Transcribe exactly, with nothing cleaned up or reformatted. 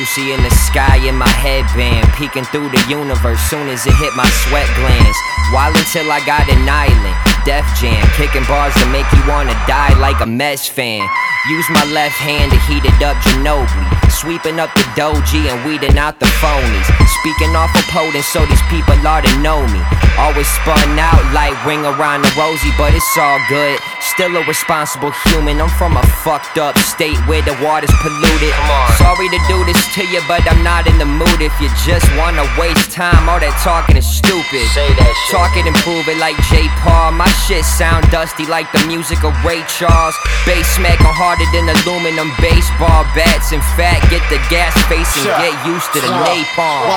Lucy in the sky in my headband, peeking through the universe soon as it hit my sweat glands. Wild until I got an island, Def Jam, kicking bars that make you wanna die like a Mets fan. Use my left hand to heat it up Ginobili, sweeping up the doji and weeding out the phonies. Speaking off a potent so these people ought to know me. Always spun out like Ring Around the Rosie, but it's all good. Still a responsible human. I'm from a fucked up state where the water's polluted. Sorry to do this to you, but I'm not in the mood. If you just wanna waste time, all that talking is stupid. Say that shit. Talk it and prove it like J. Paul. My shit sound dusty like the music of Ray Charles. Bass smacking harder than aluminum baseball bats. In fact, get the gas face and get used to the napalm.